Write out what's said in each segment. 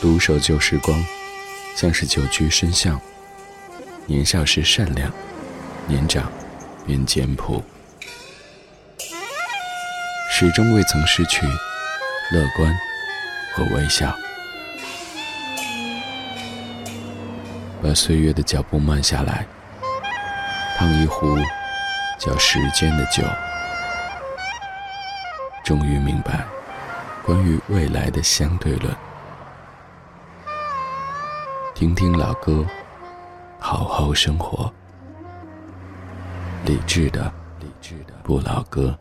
独守旧时光，像是久居深巷。年少时善良，年长便简朴，始终未曾失去乐观和微笑。把岁月的脚步慢下来，烫一壶叫时间的酒，终于明白关于未来的相对论。听听老歌，好好生活。理智的不老歌。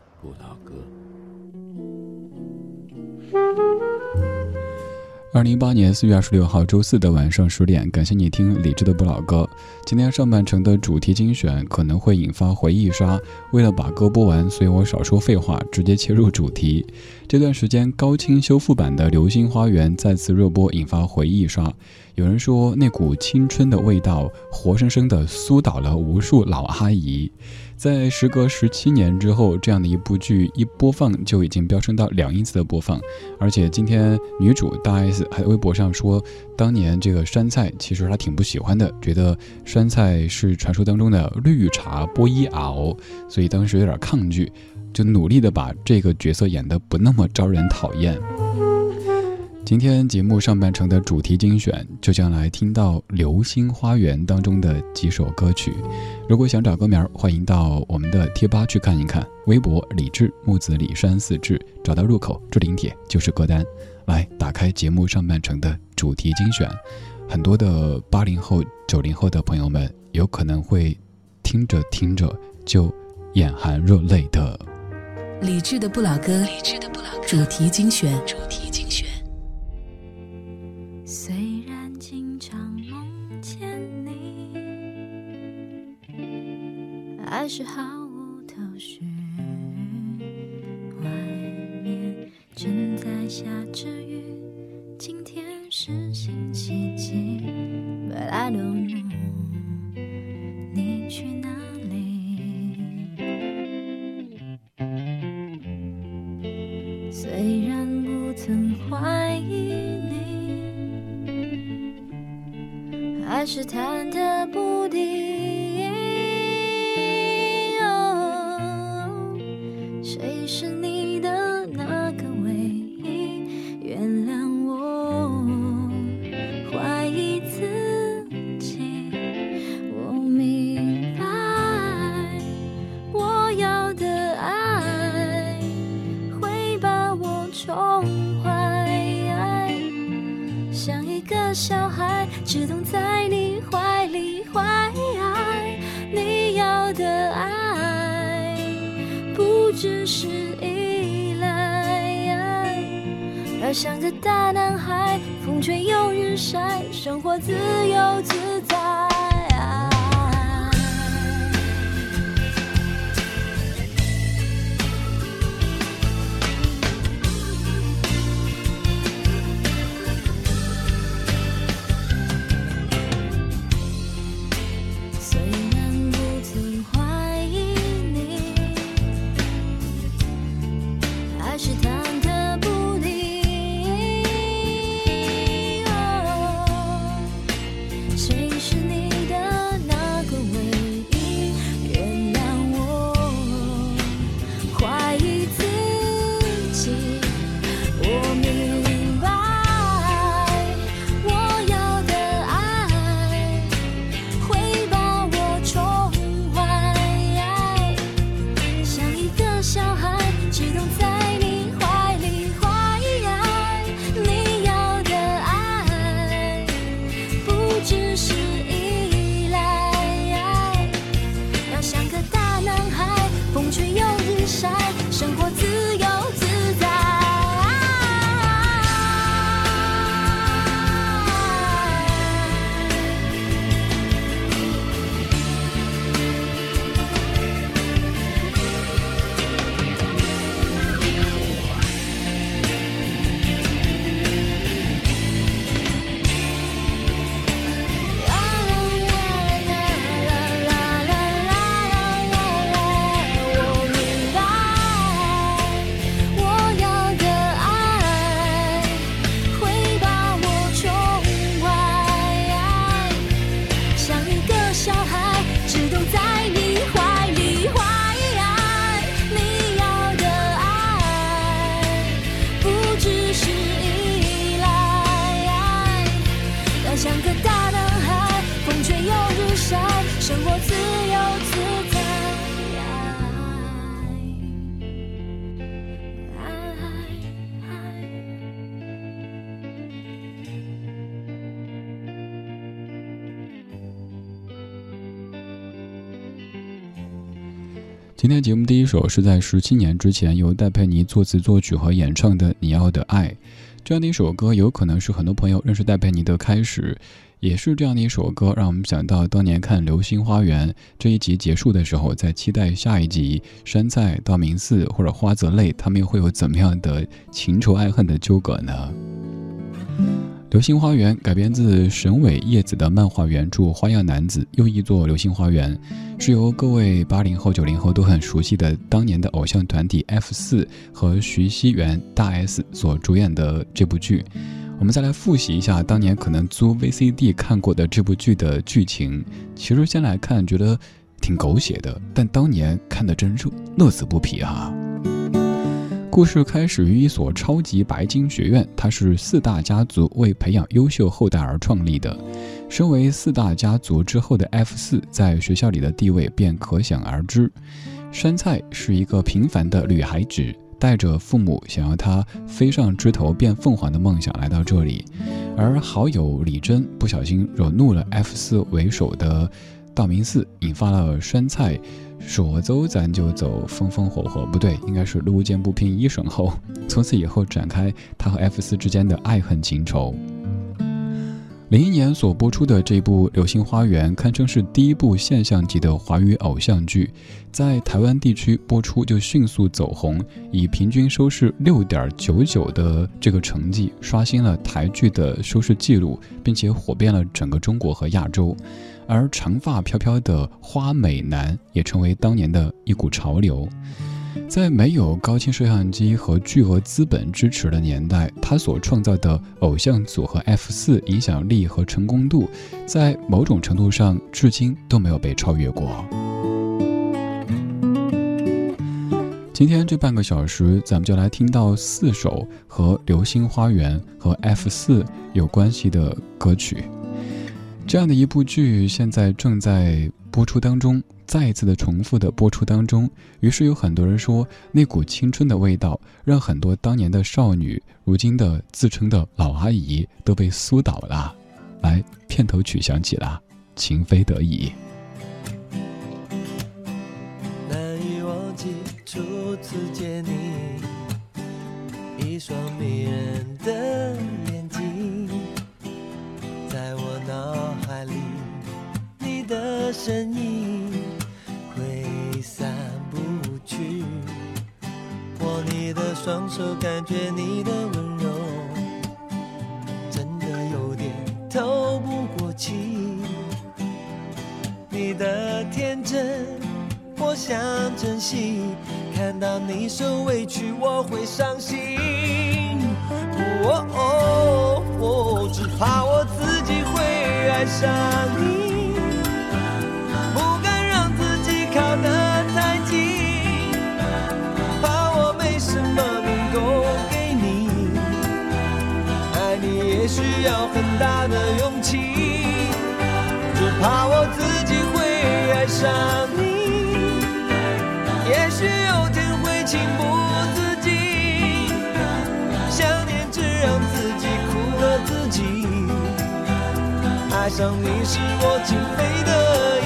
2018年4月26号周四的晚上10点，感谢你听理智的不老歌。今天上半程的主题精选可能会引发回忆杀，为了把歌播完，所以我少说废话，直接切入主题。这段时间高清修复版的《流星花园》再次热播，引发回忆杀。有人说那股青春的味道活生生地苏倒了无数老阿姨。在时隔17年之后，这样的一部剧一播放就已经飙升到2亿次的播放。而且今天女主大 S 还在微博上说，当年这个酸菜其实她挺不喜欢的，觉得酸菜是传说当中的绿茶波伊熬，所以当时有点抗拒，就努力的把这个角色演得不那么招人讨厌。今天节目上半程的主题精选就将来听到《流星花园》当中的几首歌曲。如果想找歌名，欢迎到我们的贴吧去看一看，微博李志木子李山四志，找到入口置顶帖就是歌单。来打开节目上半程的主题精选，很多的80后90后的朋友们有可能会听着听着就眼含热泪的。 理智的不老歌，主题精选。 虽然经常梦见你，还是毫无头绪。外面正在下着雨，今天是星期几 But I don't know 你去哪里。虽然不曾怀疑还是忐忑不定，谁是你的那个唯一？原谅我怀疑自己，我明白我要的爱会把我宠坏，像一个小孩只懂在你怀里怀爱，你要的爱不只是依赖，而像个大男孩，风吹又日晒，生活自由自在。谁是自由自在。 今天节目第一首是在17年之前由戴佩妮作词作曲和演唱的《你要的爱》。这样的一首歌有可能是很多朋友认识戴佩妮的开始，也是这样的一首歌让我们想到当年看《流星花园》这一集结束的时候，在期待下一集山菜、道明寺或者花泽类他们又会有怎么样的情仇爱恨的纠葛呢？流星花园改编自神尾叶子的漫画原著《花样男子》，又译作《流星花园》，是由各位80后、90后都很熟悉的当年的偶像团体 F4 和徐熙媛、大 S 所主演的这部剧。我们再来复习一下当年可能租 VCD 看过的这部剧的剧情。其实先来看觉得挺狗血的，但当年看得真乐此不疲啊。故事开始于一所超级白金学院，它是4大家族为培养优秀后代而创立的。身为4大家族之后的 F4 在学校里的地位便可想而知。山菜是一个平凡的女孩子，带着父母想要她飞上枝头变凤凰的梦想来到这里，而好友李珍不小心惹怒了 F4 为首的道明寺，引发了山菜说走咱就走，风风火火，不对，应该是路见不平一声吼。从此以后展开他和 F4 之间的爱恨情仇。01年所播出的这部《流星花园》堪称是第一部现象级的华语偶像剧，在台湾地区播出就迅速走红，以平均收视 6.99 的这个成绩刷新了台剧的收视记录，并且火遍了整个中国和亚洲。而长发飘飘的花美男也成为当年的一股潮流。在没有高清摄像机和巨额资本支持的年代，他所创造的偶像组合 F4 影响力和成功度，在某种程度上至今都没有被超越过。今天这半个小时，咱们就来听到4首和流星花园和 F4 有关系的歌曲。这样的一部剧现在正在播出当中，再一次的重复的播出当中，于是有很多人说那股青春的味道让很多当年的少女，如今的自称的老阿姨都被苏倒了。来，片头曲响起了，情非得已。 难以忘记初次见你，一双迷人的眼睛，在我脑海里，你的身影挥散不去。握你的双手，感觉你的温柔，真的有点透不过气。你的天真，我想珍惜，看到你受委屈，我会伤心。只怕我自己会爱上你，不敢让自己靠得太近，怕我没什么能够给你，爱你也需要很大的勇气，只怕我自己会爱上你，也许有天会情不自禁，想念只让自己苦了自己，爱上你是我情非得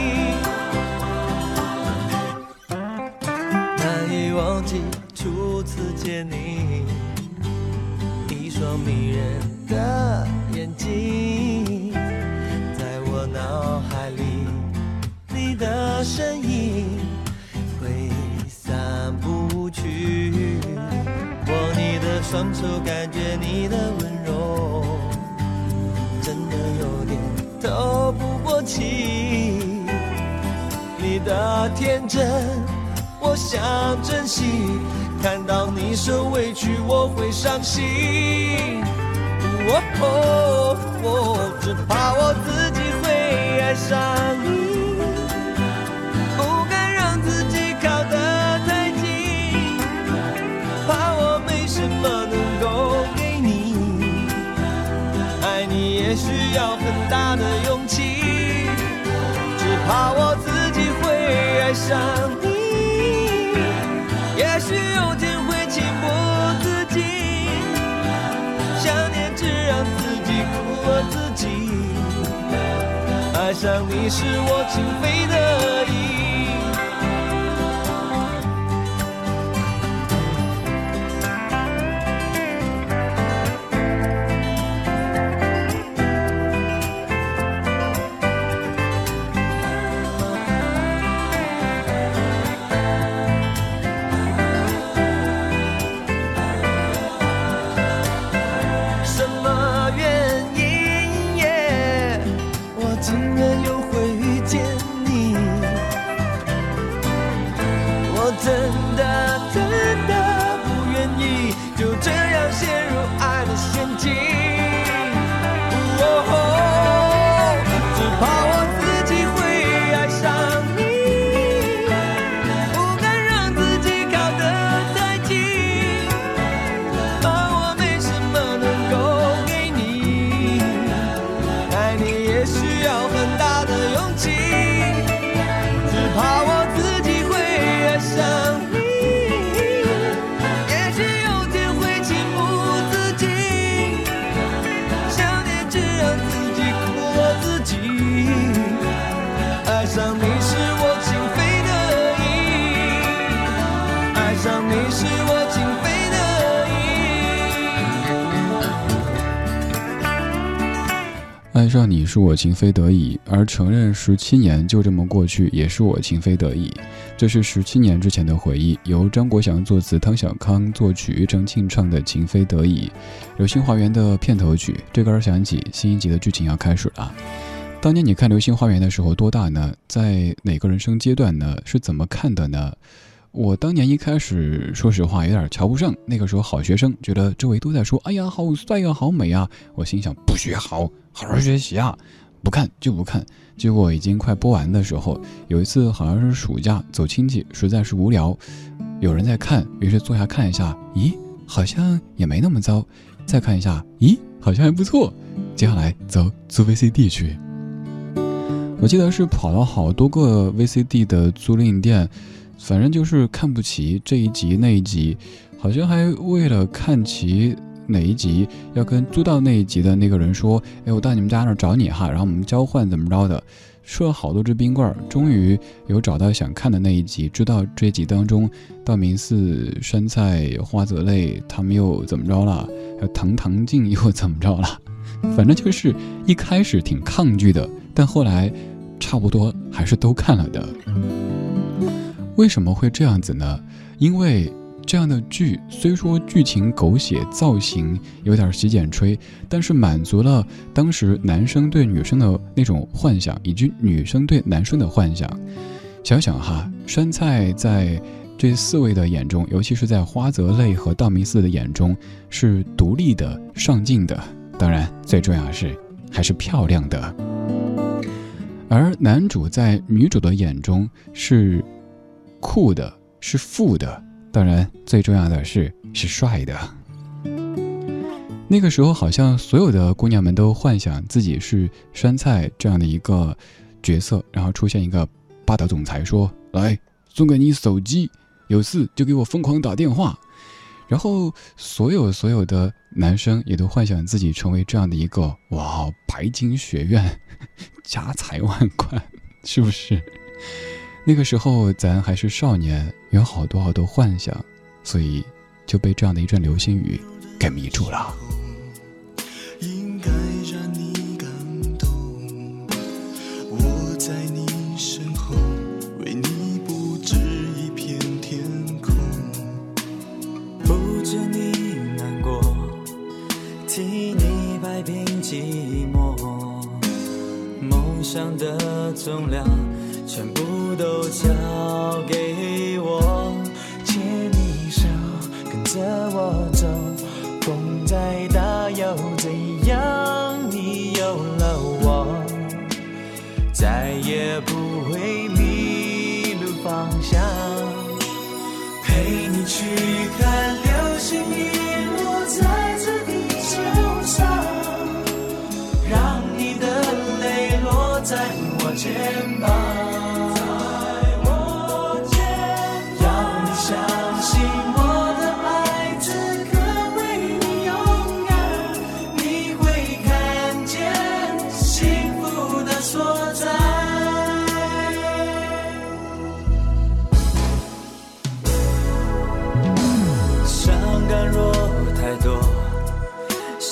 已。难以忘记初次见你，一双迷人的眼睛，在我脑海里，你的身影挥散不去。握你的双手，感觉你的温柔，真的有点透不过气。你的天真，我想珍惜，看到你受委屈，我会伤心。只怕我自己会爱上你，不敢让自己靠得太近，怕我没什么能够给你，爱你也需要很大的勇气，只怕我自己会爱上你。也许有天会情不自禁，想念只让自己苦了自己。爱上你是我情非得已。 爱上你是我情非得已，而承认17年就这么过去也是我情非得已。这是17年之前的回忆，由张国祥作词，汤小康作曲，庾澄庆唱的《情非得已》，流星花园的片头曲。这歌响起，新一集的剧情要开始了。当年你看流星花园的时候多大呢？在哪个人生阶段呢？是怎么看的呢？我当年一开始说实话有点瞧不上，那个时候好学生，觉得周围都在说哎呀好帅啊好美啊，我心想不学好好学习啊，不看就不看。结果已经快播完的时候，有一次好像是暑假走亲戚，实在是无聊，有人在看，于是坐下看一下，咦好像也没那么糟，再看一下，咦好像还不错，接下来走租 VCD 去。我记得是跑了好多个 VCD 的租赁店，反正就是看不齐这一集那一集，好像还为了看齐哪一集要跟租到那一集的那个人说，哎，我到你们家那儿找你哈，然后我们交换怎么着的，吃了好多只冰棍，终于有找到想看的那一集，知道这一集当中道明寺、山菜、花泽类他们又怎么着了，还有藤堂静又怎么着了，反正就是一开始挺抗拒的，但后来差不多还是都看了的。为什么会这样子呢？因为这样的剧虽说剧情狗血，造型有点洗剪吹，但是满足了当时男生对女生的那种幻想，以及女生对男生的幻想。想想哈，山菜在这4位的眼中，尤其是在花泽类和道明寺的眼中，是独立的、上进的，当然最重要的是还是漂亮的。而男主在女主的眼中是酷的，是富的，当然最重要的是帅的。那个时候好像所有的姑娘们都幻想自己是山菜这样的一个角色，然后出现一个霸道总裁说，来送给你手机，有事就给我疯狂打电话。然后所有的男生也都幻想自己成为这样的一个哇白金学院，家财万贯，是不是？那个时候咱还是少年，有好多幻想，所以就被这样的一阵流星雨给迷住了。 应该让你感动，我在你身后为你布置一片天空， 不知你难过，替你摆平寂寞，梦想的重量全部都交给我，牵你手跟着我走，风再大又怎样，你有了我再也不会迷路方向，陪你去看流星雨落在这地球上，让你的泪落在我肩膀，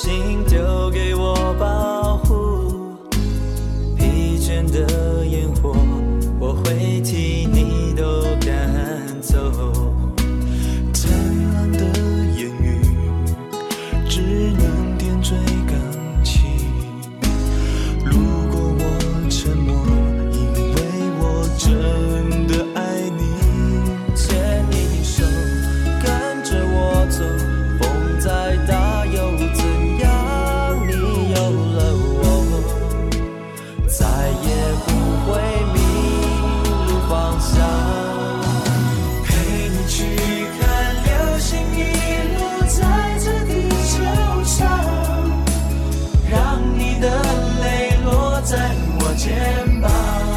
心丢给我保护，疲倦的烟火我会替你都赶走。 灿烂的言语只能点缀感情，如果我沉默，因为我真的爱你。 牵你的手，跟着我走，风再大又怎样？你有了我，再也不会迷路方向。 陪你去看流星遗落在这地球上，让你的泪落在我肩膀。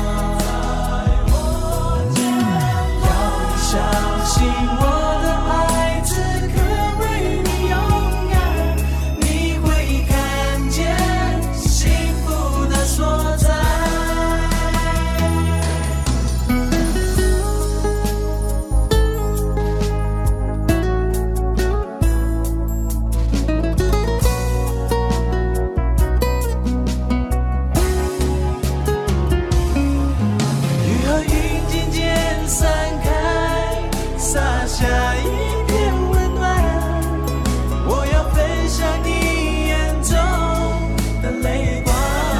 要你相信我的爱，此刻为你勇敢，你会看见幸福的所在。雨和云渐渐散开，洒下一片温暖。我要分享你眼中的泪光，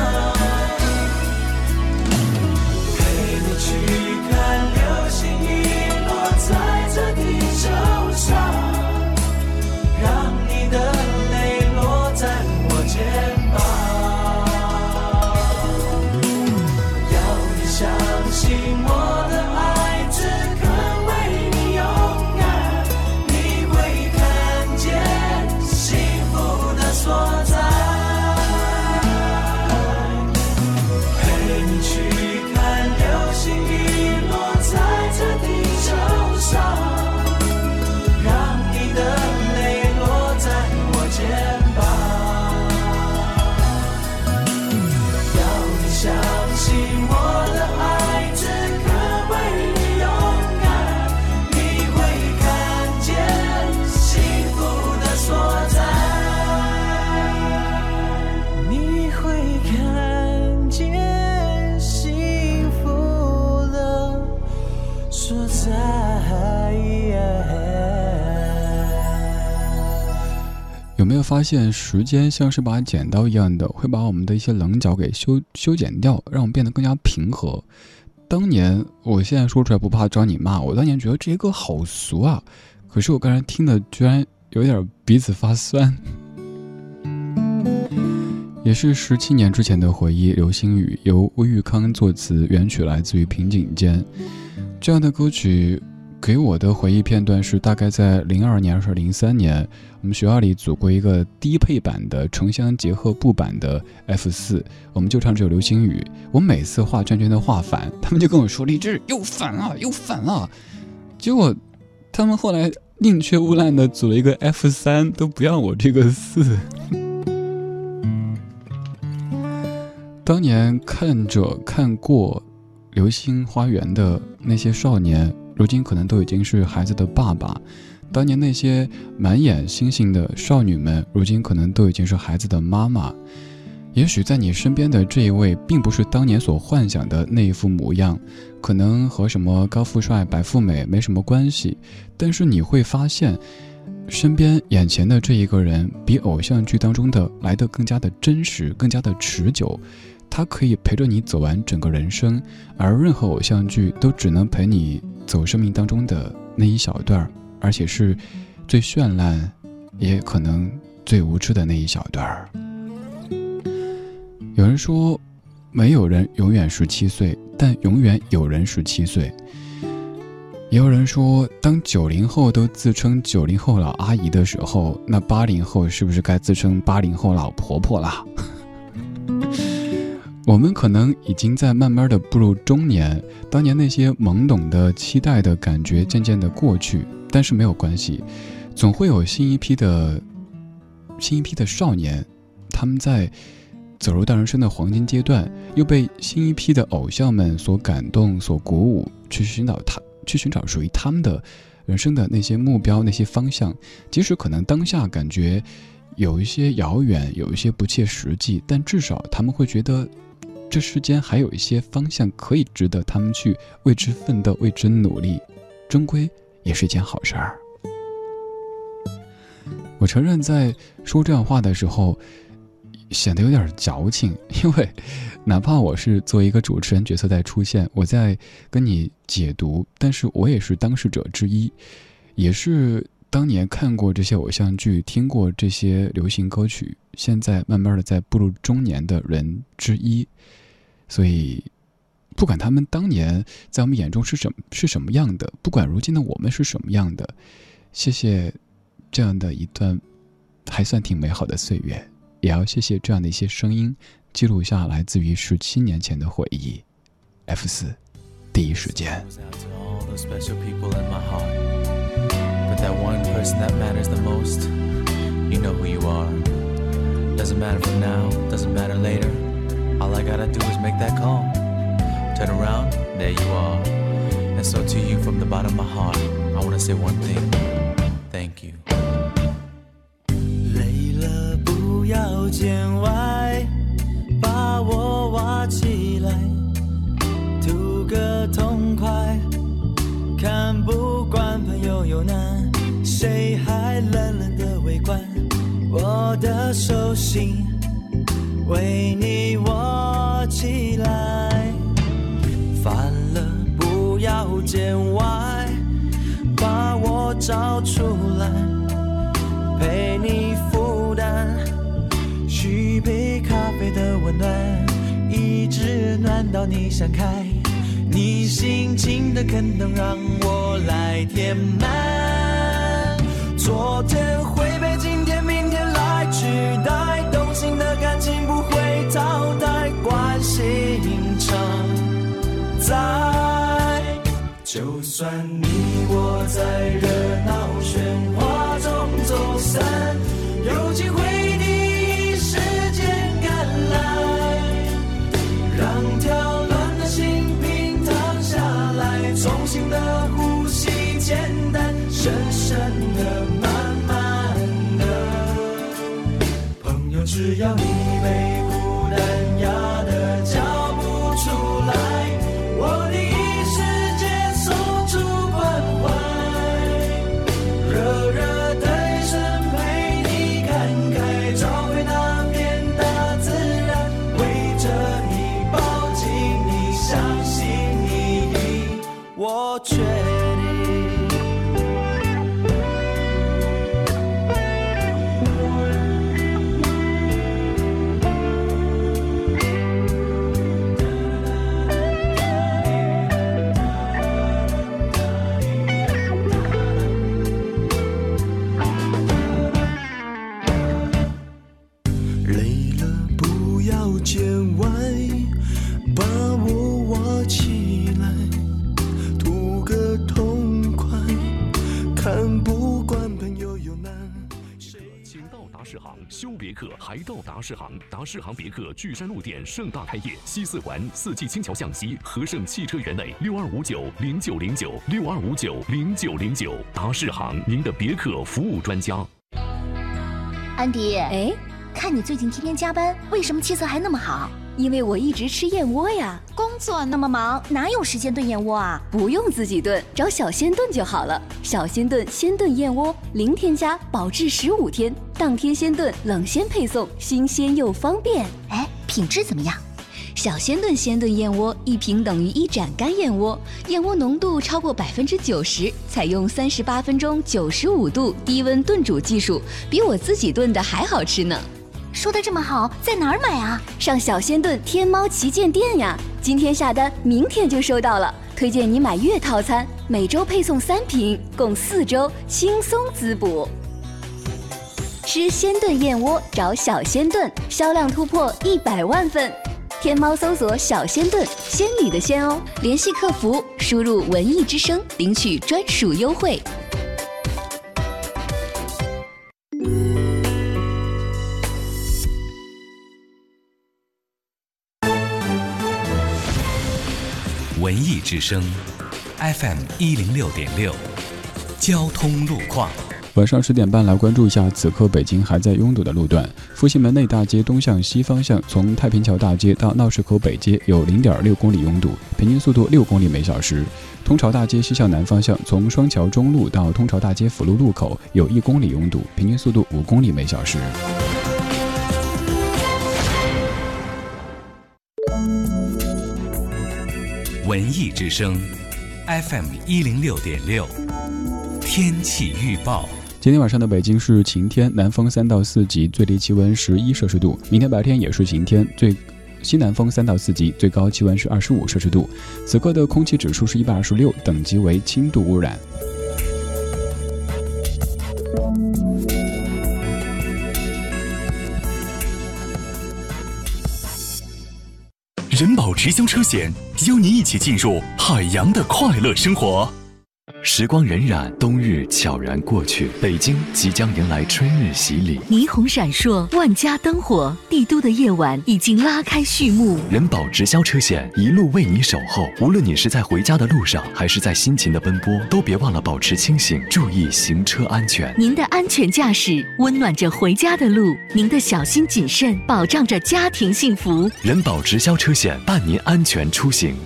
陪你去看流星遗落在这地球上，让你的泪落在我肩膀。要你相信我的爱，此刻为你勇敢，你会看见幸福的所在。陪你去看流星遗落在这地球上，让你的泪落在我肩膀。要你相信我的爱，此刻为你勇敢，你会看见幸福的所在。你会看见幸福的所在。 有没有发现时间像是把剪刀一样的，会把我们的一些棱角给修剪掉，让我们变得更加平和。当年我现在说出来不怕招你骂，我当年觉得这些歌好俗啊，可是我刚才听的居然有点鼻子发酸。也是17年之前的回忆，流星雨由魏玉康作词，原曲来自于平井坚。这样的歌曲给我的回忆片段是大概在02年还是03年，我们学校里组过一个低配版的城乡结合部版的 F4， 我们就唱这首流星雨。我每次画圈圈的画反，他们就跟我说励志又反了又反了，结果他们后来宁缺毋滥的组了一个 F3， 都不要我这个4。当年看过流星花园的那些少年，如今可能都已经是孩子的爸爸。当年那些满眼星星的少女们，如今可能都已经是孩子的妈妈。也许在你身边的这一位并不是当年所幻想的那一副模样，可能和什么高富帅白富美没什么关系，但是你会发现身边眼前的这一个人比偶像剧当中的来得更加的真实，更加的持久。他可以陪着你走完整个人生，而任何偶像剧都只能陪你走生命当中的那一小段，而且是最绚烂也可能最无知的那一小段。有人说没有人永远17岁，但永远有人17岁。也有人说当90后都自称90后老阿姨的时候，那80后是不是该自称80后老婆婆啦？我们可能已经在慢慢的步入中年，当年那些懵懂的期待的感觉渐渐的过去，但是没有关系，总会有新一批的少年，他们在走入到人生的黄金阶段，又被新一批的偶像们所感动所鼓舞，去寻找属于他们的人生的那些目标，那些方向。即使可能当下感觉有一些遥远，有一些不切实际，但至少他们会觉得这世间还有一些方向可以值得他们去为之奋斗，为之努力，终归也是一件好事儿。我承认在说这样话的时候显得有点矫情，因为哪怕我是作为一个主持人角色在出现，我在跟你解读，但是我也是当事者之一，也是当年看过这些偶像剧，听过这些流行歌曲，现在慢慢的在步入中年的人之一。所以不管他们当年在我们眼中是什么样的，不管如今的我们是什么样的，谢谢这样的一段还算挺美好的岁月，也要谢谢这样的一些声音，记录下来自于17年前的回忆。F4第一时间。 But that one person that matters the most, you know who you are. Doesn't matter from now, doesn't matter later. All I gotta do is make that call. Turn around, there you are. And so to you from the bottom of my heart, I wanna say one thing. Thank you. 累了不要见外，把我挖起来，图个痛快。看不惯朋友有难，谁还冷冷的围观？我的手心为你握起来，烦了不要见外，把我找出来，陪你负担，续杯咖啡的温暖，一直暖到你想开。你心情的坑洞让我来填满，昨天会被今天明天来取代，动心的感情不会淘汰，关系常在。就算你我在热闹喧哗中走散，有机会第一时间赶来，让跳乱的心重新的呼吸，简单深深的慢慢的，朋友只要你被孤单压得叫不出来，我第一时间送出关怀，热热的一生陪你看开，找回那片大自然，围着你抱紧你，相信我确定。累了不要见外，把我挖起来，看不惯朋友有难。 请到达世行修别克，还到达世行。达世行别克巨山路店盛大开业，西四环4季青桥向西，和盛汽车园内62590962590909。达世行，您的别克服务专家。 安迪，哎，看你最近天天加班，为什么气色还那么好？ 因为我一直吃燕窝呀。 工作那么忙，哪有时间炖燕窝啊？ 不用自己炖，找小鲜炖就好了。小鲜炖鲜炖燕窝，零添加，保质15天，当天鲜炖，冷鲜配送，新鲜又方便。 哎，品质怎么样？ 小鲜炖鲜炖燕窝1瓶等于1盏干燕窝，燕窝浓度超过90%，采用38分钟95度低温炖煮技术，比我自己炖的还好吃呢。 说的这么好，在哪儿买啊？ 上小鲜炖天猫旗舰店呀，今天下单，明天就收到了。推荐你买月套餐，每周配送3瓶，共4周，轻松滋补。吃鲜炖燕窝找小鲜炖，销量突破100万份。天猫搜索小鲜炖，仙女的仙哦。联系客服，输入文艺之声，领取专属优惠。 文艺之声 FM106.6，交通路况。 晚上10点半来关注一下此刻北京还在拥堵的路段。复兴门内大街东向西方向，从太平桥大街到闹市口北街有 0.6 公里拥堵，平均速度6公里每小时。通朝大街西向南方向，从双桥中路到通朝大街辅路路口有1公里拥堵，平均速度5公里每小时。 文艺之声 FM 106.6，天气预报。 今天晚上的北京是晴天，南风3到4级，最低气温11摄氏度。明天白天也是晴天，西南风3到4级，最高气温是25摄氏度。此刻的空气指数是126，等级为轻度污染。 人保直销车险邀你一起进入海洋的快乐生活。 时光荏苒，冬日悄然过去，北京即将迎来春日洗礼。 霓虹闪烁，万家灯火，帝都的夜晚已经拉开序幕。 人保直销车险一路为你守候，无论你是在回家的路上，还是在辛勤的奔波，都别忘了保持清醒，注意行车安全。 您的安全驾驶温暖着回家的路，您的小心谨慎保障着家庭幸福。 人保直销车险伴您安全出行。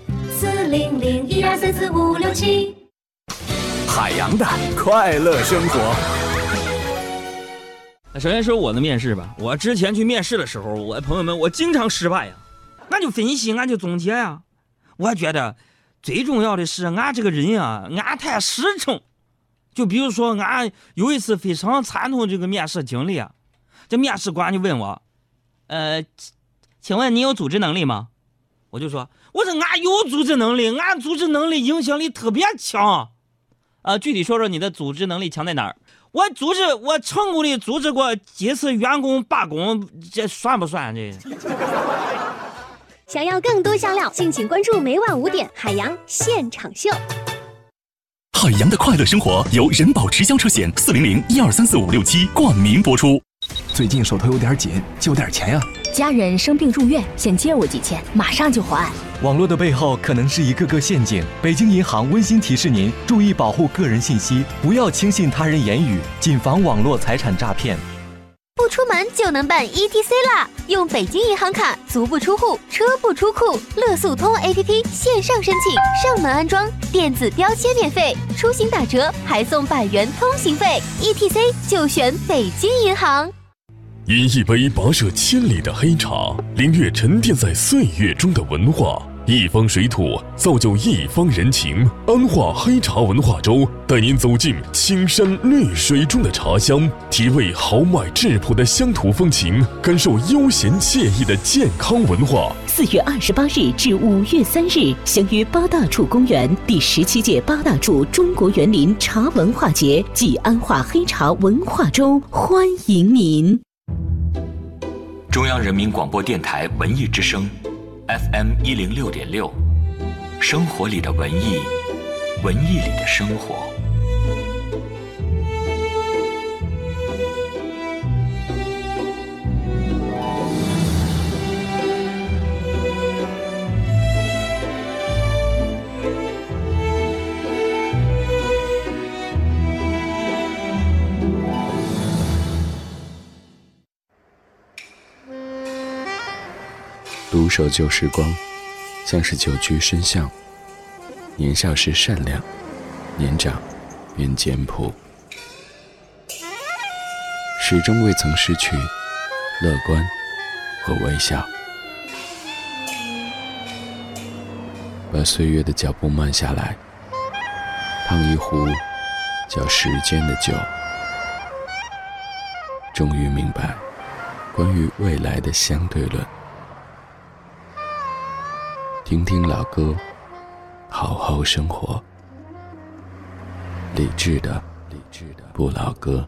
40012344567。 海洋的快乐生活。 首先说我的面试吧，我之前去面试的时候，我朋友们我经常失败呀，俺就分析，俺就总结呀，我觉得最重要的是俺这个人啊，俺太实诚。就比如说俺有一次非常惨痛这个面试经历啊，这面试官就问我，请问你有组织能力吗？我说俺有组织能力，俺组织能力影响力特别强。具体说说你的组织能力强在哪儿？我成功的组织过几次员工罢工，这算不算这？ 想要更多香料，敬请关注每晚5点海洋现场秀。 海洋的快乐生活由人保直销车险40012345567冠名播出。 最近手头有点紧，借点钱呀。 家人生病住院，先借我几千，马上就还。 网络的背后可能是一个个陷阱，北京银行温馨提示您注意保护个人信息，不要轻信他人言语，谨防网络财产诈骗。 不出门就能办 ETC 啦！用北京银行卡，足不出户，车不出库，乐速通 APP 线上申请，上门安装，电子标签免费，出行打折，还送100元通行费。ETC 就选北京银行。 饮一杯跋涉千里的黑茶，领略沉淀在岁月中的文化。一方水土造就一方人情，安化黑茶文化周带您走进青山绿水中的茶香，体味豪迈质朴的乡土风情，感受悠闲惬意的健康文化。 4月28日至5月3日，相约八大处公园第17届八大处中国园林茶文化节暨安化黑茶文化周，欢迎您。 中央人民广播电台文艺之声FM 106.6，生活里的文艺，文艺里的生活。 独守旧时光，像是久居深巷。年少时善良，年长便简朴，始终未曾失去乐观和微笑。把岁月的脚步慢下来，烫一壶叫时间的酒，终于明白关于未来的相对论。听听老歌，好好生活。理智的不老歌。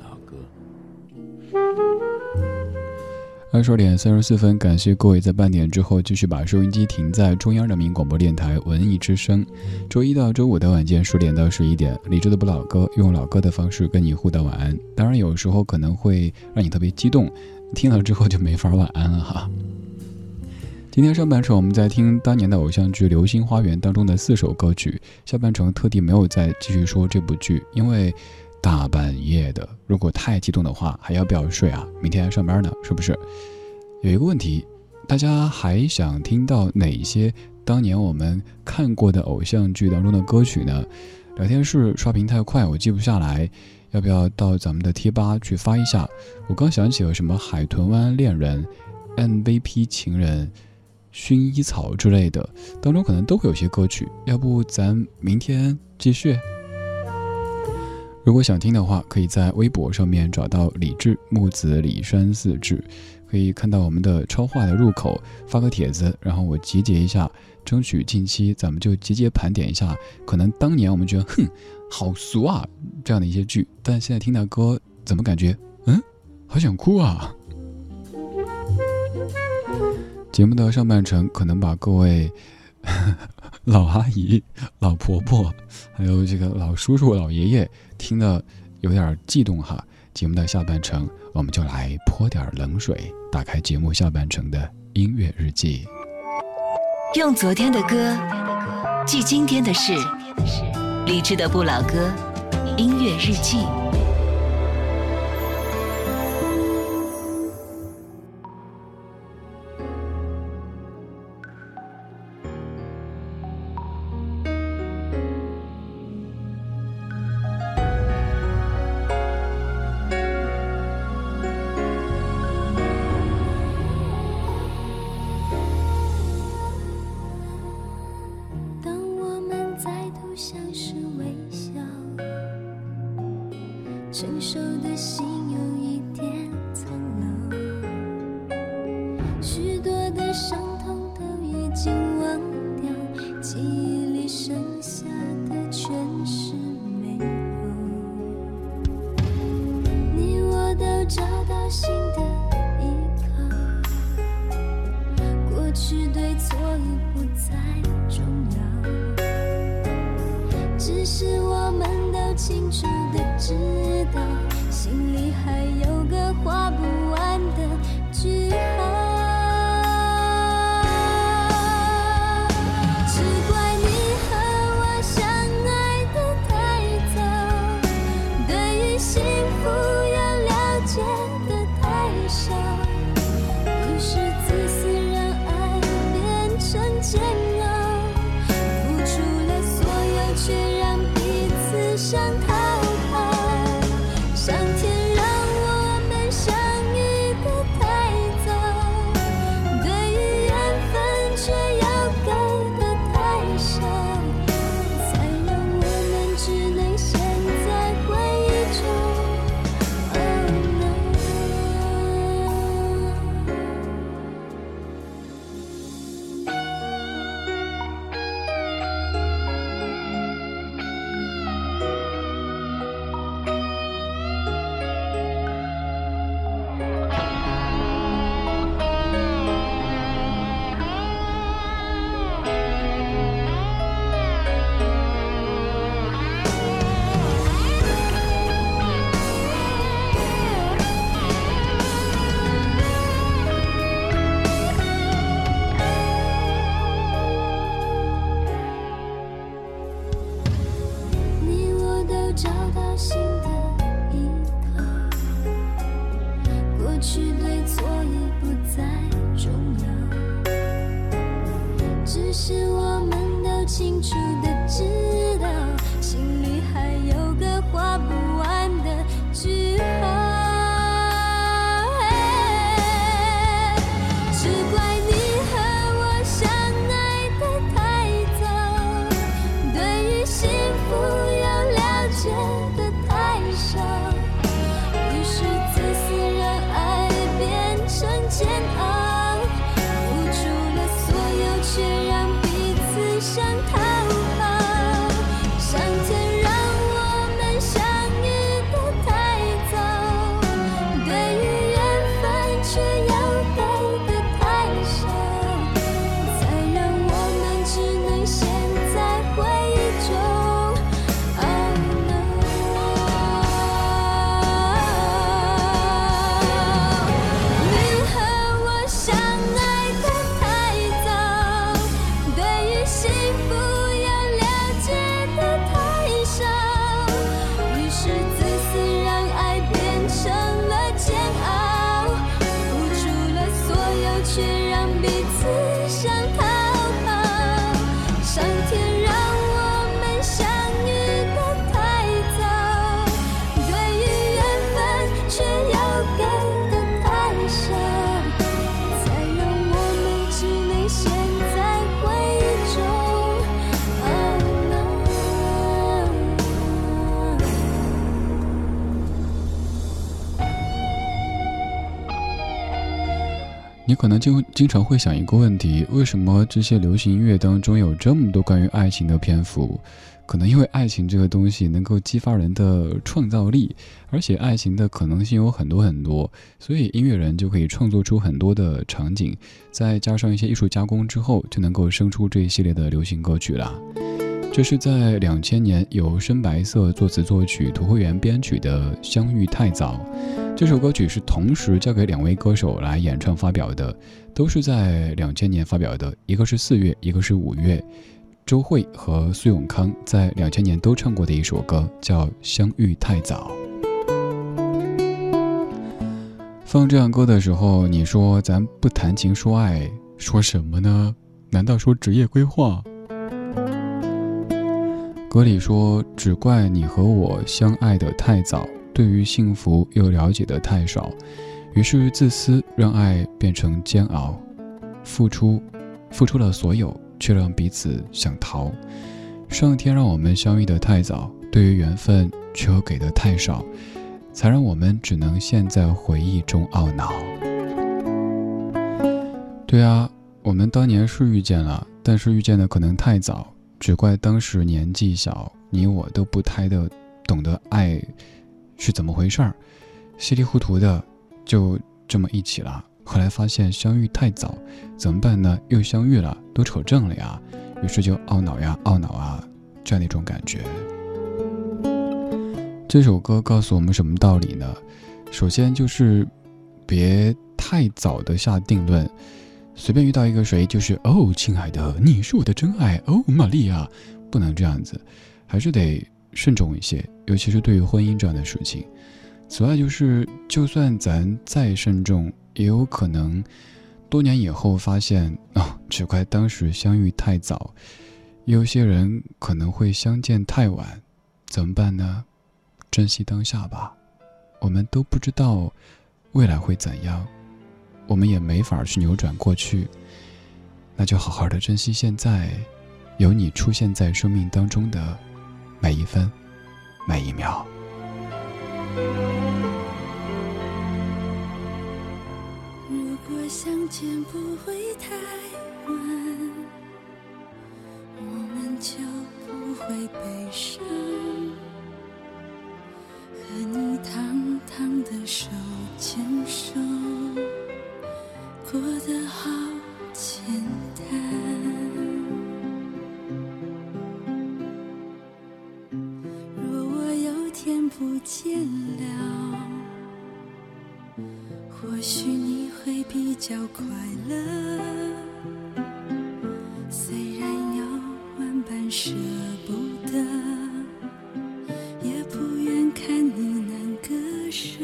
20点34分，感谢各位在半点之后继续把收音机停在中央人民广播电台文艺之声。周一到周五的晚间10点到11点，理智的不老歌，用老歌的方式跟你互道晚安。当然有时候可能会让你特别激动，听了之后就没法晚安了哈。今天上半程我们在听当年的偶像剧《流星花园》当中的4首歌曲，下半程特地没有再继续说这部剧，因为大半夜的，如果太激动的话，还要不要睡啊？明天还上班呢，是不是？有一个问题，大家还想听到哪些当年我们看过的偶像剧当中的歌曲呢？聊天室刷屏太快，我记不下来，要不要到咱们的贴吧去发一下？我刚想起有什么海豚湾恋人、MVP 情人、薰衣草之类的，当中可能都会有些歌曲，要不咱明天继续？如果想听的话，可以在微博上面找到李志木子李山四志，可以看到我们的超话的入口，发个帖子，然后我集结一下，争取近期咱们就集结盘点一下，可能当年我们觉得好俗啊这样的一些剧，但现在听到歌怎么感觉好想哭啊。节目的上半程可能把各位老阿姨、老婆婆还有这个老叔叔、老爷爷听得有点悸动哈。节目的下半程我们就来泼点冷水，打开节目下半程的音乐日记， 用昨天的歌记今天的事，理智的不老歌，音乐日记。 成熟的心有一点苍老，许多的伤痛都已经忘掉，记忆里剩下的全是美好。你我都找到新的依靠，过去对错已不再重要，只是我们都清楚的知道，心里还有个画不完的句号。只怪你和我相爱的太早，对于幸福要了解的太少，于是自私让爱变成煎熬，付出了所有却让彼此伤透。上天让我们相遇的太早，对于缘分却要给的太少，才让我们只能陷在回忆中。找到新的依靠，过去对错已不再重要，只是我们都清楚的知道，心里还有个画不完的句号。只怪你和我相爱的太早，对于幸福觉得太少，于是自私让爱变成煎熬，付出了所有却让彼此伤透好。 你可能就经常会想一个问题，为什么这些流行音乐当中有这么多关于爱情的篇幅？可能因为爱情这个东西能够激发人的创造力，而且爱情的可能性有很多很多，所以音乐人就可以创作出很多的场景，再加上一些艺术加工之后，就能够生出这一系列的流行歌曲啦。这是在2000年由深白色作词作曲、涂慧源编曲的《相遇太早》。这首歌曲是同时交给2位歌手来演唱发表的，都是在2000年发表的，一个是4月，一个是5月。周蕙和苏永康在2000年都唱过的一首歌叫《相遇太早》。放这样歌的时候，你说咱不谈情说爱，说什么呢？难道说职业规划？歌里说，只怪你和我相爱得太早，对于幸福又了解得太少，于是自私让爱变成煎熬，付出了所有，却让彼此想逃。上天让我们相遇得太早，对于缘分却又给得太少，才让我们只能陷在回忆中懊恼。对啊，我们当年是遇见了，但是遇见的可能太早，只怪当时年纪小，你我都不太的懂得爱是怎么回事儿，稀里糊涂的就这么一起了。后来发现相遇太早，怎么办呢？又相遇了，都扯正了呀，于是就懊恼啊，这样的一种感觉。这首歌告诉我们什么道理呢？首先就是别太早的下定论，随便遇到一个谁就是哦，亲爱的，你是我的真爱，哦，玛丽亚，不能这样子，还是得慎重一些，尤其是对于婚姻这样的事情。此外就是，就算咱再慎重，也有可能多年以后发现只怪当时相遇太早，有些人可能会相见太晚，怎么办呢？珍惜当下吧，我们都不知道未来会怎样，我们也没法去扭转过去，那就好好的珍惜现在，有你出现在生命当中的每一分每一秒。 如果相见不会太晚，我们就不会悲伤，和你堂堂的手牵手，过得好简单。若我有天不见了，或许你会比较快乐，虽然有万般舍不得，也不愿看你难割舍。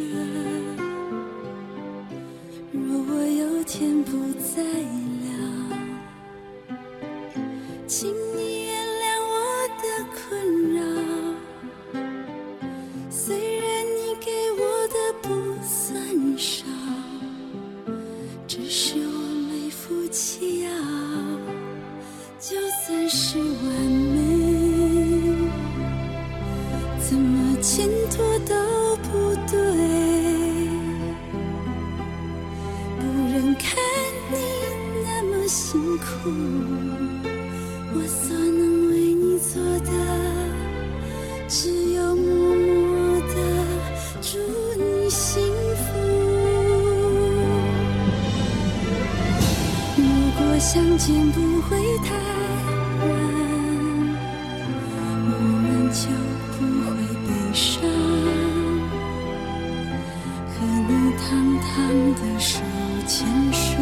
若我有天不在了，请你原谅我的困扰，虽然你给我的不算少，只是我没福气要，就算是完美，怎么牵拖都不对，不忍看你那么辛苦，我所能为你做的只有默默的祝你幸福。如果相见不会太晚，我们就不会悲伤，和你堂堂的手牵手，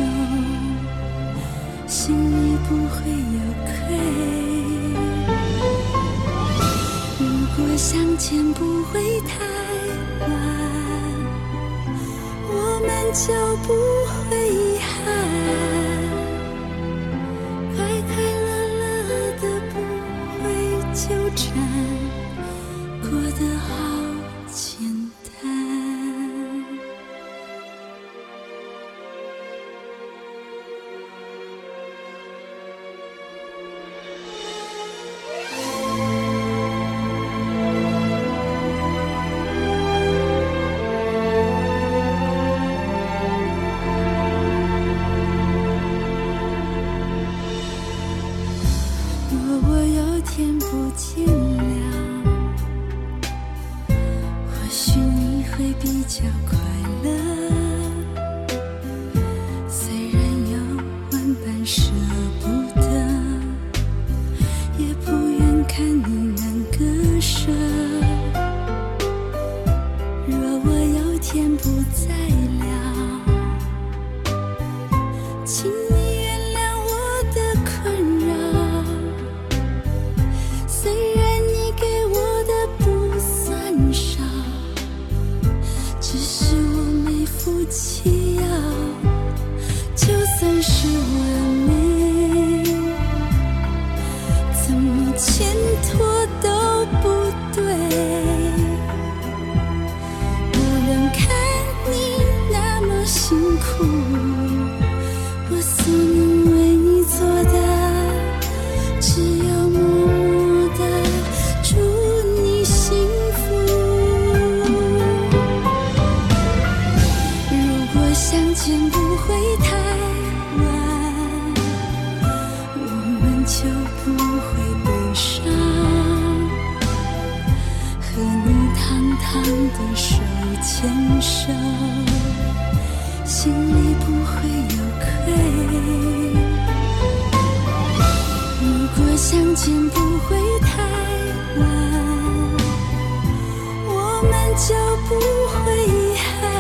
心里不会有愧。如果相见不会太晚，我们就不会遗憾，快快乐乐的不会纠缠，过得好简单。 相见不会太晚，我们就不会悲伤，和你堂堂的手牵手，心里不会有愧。如果相见不会太晚，我们就不会遗憾，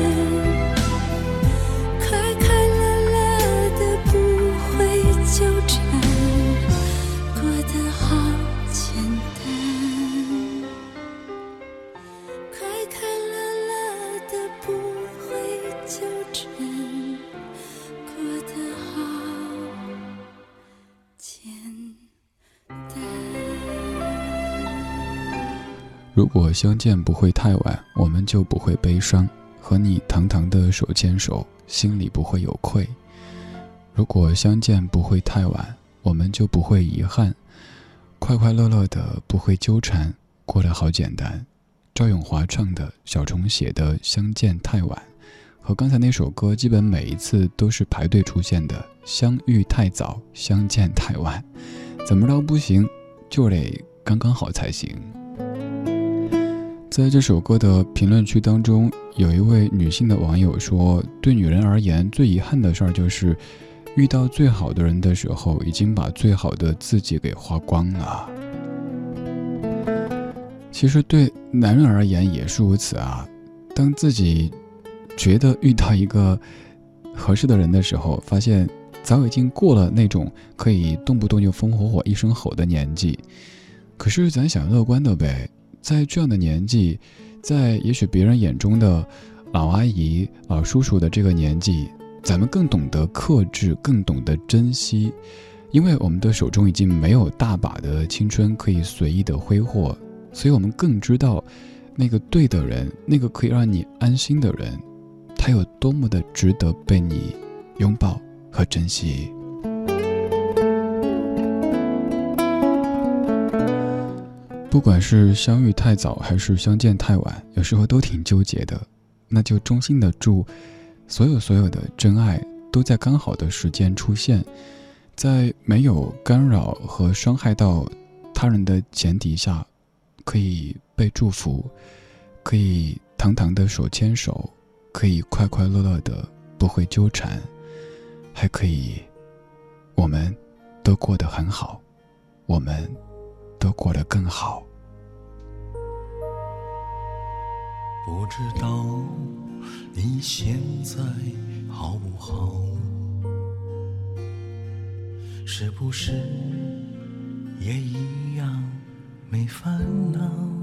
快快乐乐的不会纠缠，过得好简单，快快乐乐的不会纠缠，过得好简单。 如果相见不会太晚，我们就不会悲伤，和你堂堂的手牵手，心里不会有愧。如果相见不会太晚，我们就不会遗憾，快快乐乐的不会纠缠，过得好简单。赵咏华唱的，小虫写的《相见太晚》，和刚才那首歌基本每一次都是排队出现的，相遇太早，相见太晚，怎么着不行，就得刚刚好才行。在这首歌的评论区当中，有一位女性的网友说，对女人而言最遗憾的事儿就是遇到最好的人的时候，已经把最好的自己给花光了。其实对男人而言也是如此啊，当自己觉得遇到一个合适的人的时候，发现早已经过了那种可以动不动就风火火一声吼的年纪。可是咱想乐观的呗，在这样的年纪，在也许别人眼中的老阿姨、老叔叔的这个年纪，咱们更懂得克制，更懂得珍惜，因为我们的手中已经没有大把的青春可以随意的挥霍，所以我们更知道那个对的人，那个可以让你安心的人，他有多么的值得被你拥抱和珍惜。不管是相遇太早还是相见太晚，有时候都挺纠结的，那就衷心的祝所有的真爱都在刚好的时间出现，在没有干扰和伤害到他人的前提下，可以被祝福，可以堂堂的手牵手，可以快快乐乐的不会纠缠，还可以我们都过得很好，我们都过得更好。 不知道你现在好不好，是不是也一样没烦恼，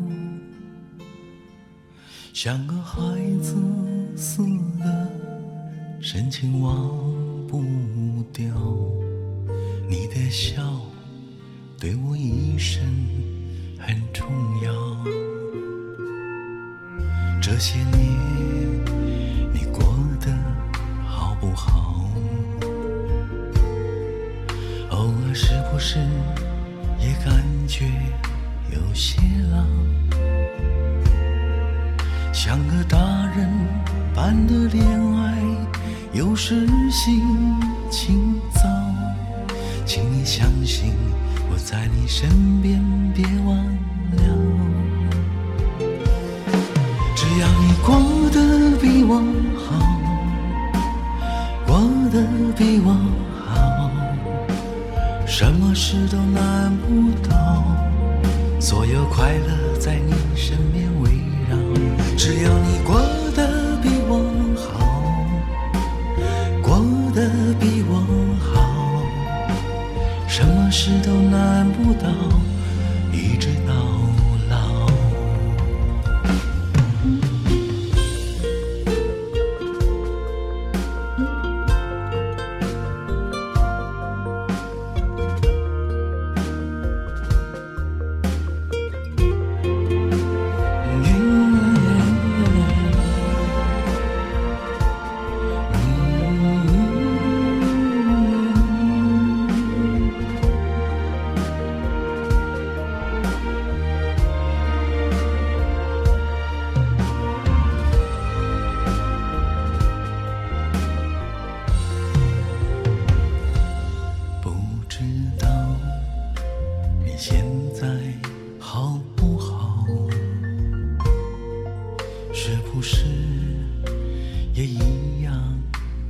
像个孩子似的深情忘不掉，你的笑对我一生很重要，这些年你过得好不好，偶尔是不是也感觉有些老，像个大人般的恋爱有时心情糟，请你相信我在你身边，别忘了，只要你过得比我好，过得比我好，什么事都难不倒，所有快乐在你身边围绕，只要你过得比我好，过得比我好，什么事都难不倒，一直到老。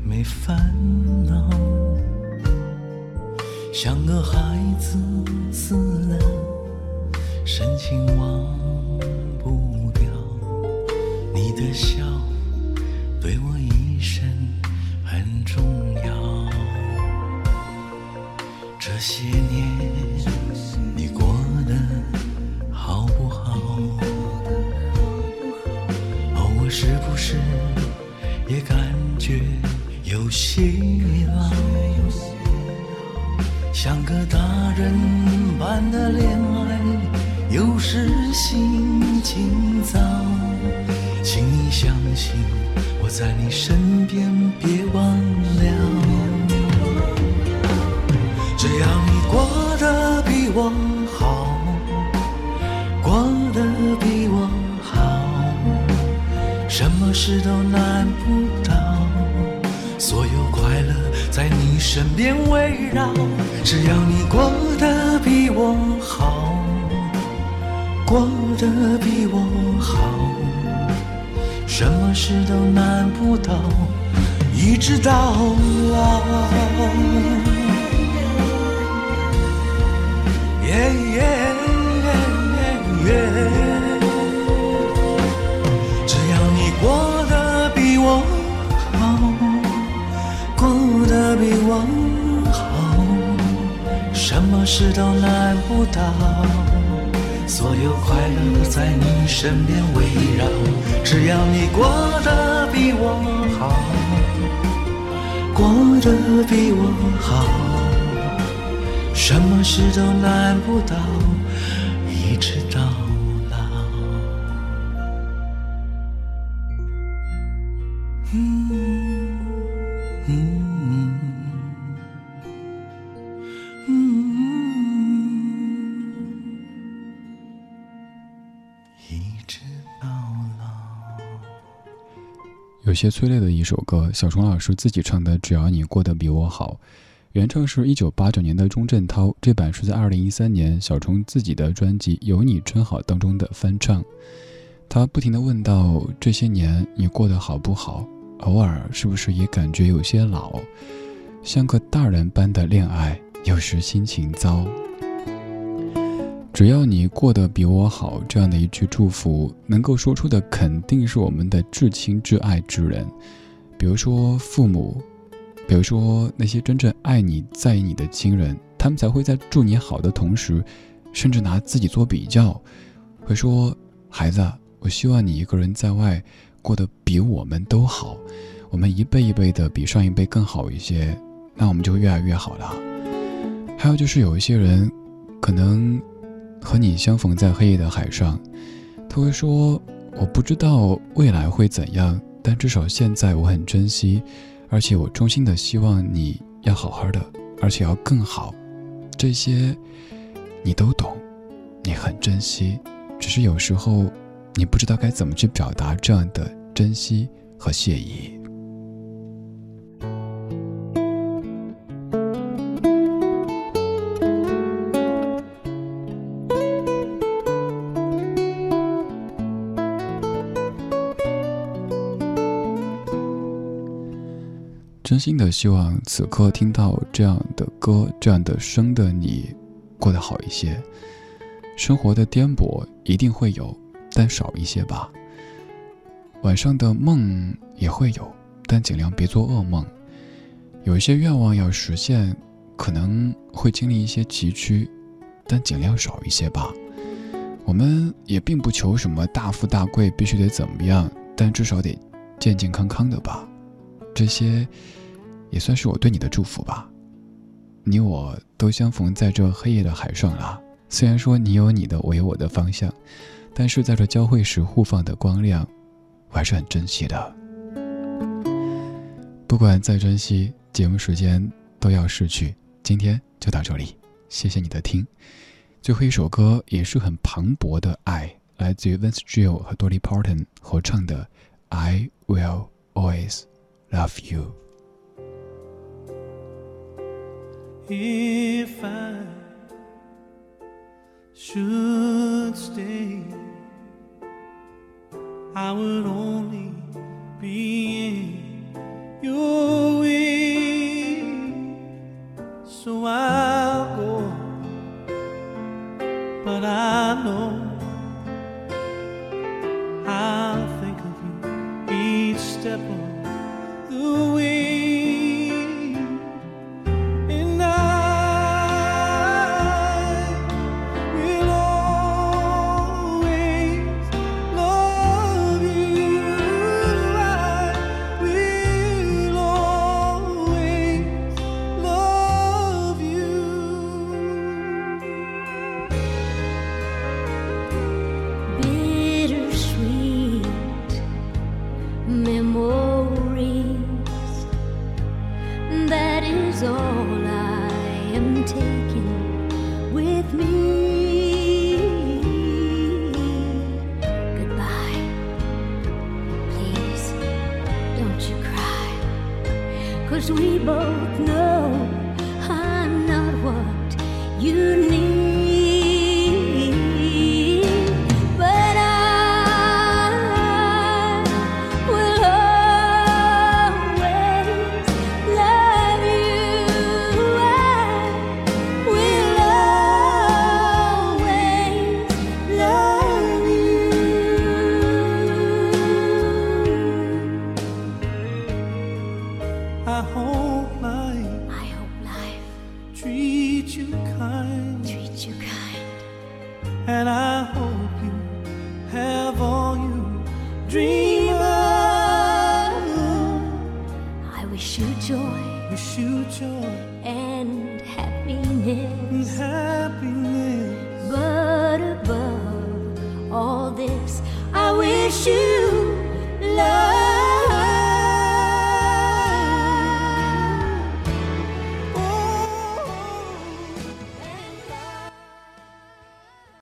没烦恼，像个孩子似的，深情忘不掉。你的笑对我一生很重要。这些年你过得好不好？偶尔是不是也感觉有些老？像个大人般的恋爱，有时心情糟。请你相信我在你身边，别忘了。只要你过得比我好，过得比我好，什么事都难不倒，所有快乐在你身边围绕。只要你过得比我好，过得比我好，什么事都难不倒，一直到老。只要你过得比我好，过得比我好，什么事都难不倒，所有快乐在你身边围绕。只要你过得比我好，过得比我好，什么事都难不倒，一直到老。一直到老。 有些催泪的一首歌，小虫老师自己唱的《只要你过得比我好》，原唱是1989年的钟镇涛，这版是在2013年小虫自己的专辑《有你真好》当中的翻唱。他不停地问到：这些年你过得好不好？偶尔是不是也感觉有些老？像个大人般的恋爱，有时心情糟。只要你过得比我好，这样的一句祝福，能够说出的肯定是我们的至亲至爱之人，比如说父母，比如说那些真正爱你在意你的亲人，他们才会在祝你好的同时，甚至拿自己做比较，会说：孩子，我希望你一个人在外过得比我们都好，我们一辈一辈的比上一辈更好一些，那我们就会越来越好了。还有就是有一些人可能和你相逢在黑夜的海上，他会说：我不知道未来会怎样，但至少现在我很珍惜，而且我衷心的希望你要好好的，而且要更好。这些你都懂，你很珍惜，只是有时候你不知道该怎么去表达这样的珍惜和谢意。真心的希望此刻听到这样的歌，这样的声的你过得好一些。生活的颠簸一定会有，但少一些吧。晚上的梦也会有，但尽量别做噩梦。有一些愿望要实现，可能会经历一些崎岖，但尽量少一些吧。我们也并不求什么大富大贵必须得怎么样，但至少得健健康康的吧。这些也算是我对你的祝福吧。你我都相逢在这黑夜的海上了，虽然说你有你的，我有我的方向，但是在这交汇时互放的光亮，我还是很珍惜的。不管再珍惜，节目时间都要逝去，今天就到这里，谢谢你的听。最后一首歌也是很磅礴的爱，来自于 Vince Gill 和 Dolly Parton 合唱的 I Will Always Love You。 If I should stay, I would only be in your is all I am taking with me. Goodbye, please don't you cry, 'cause we both know I'm not what you need. I hope life treats you kind. And I hope you have all you dream of. I wish you joy and happiness. But above all this, I wish you love.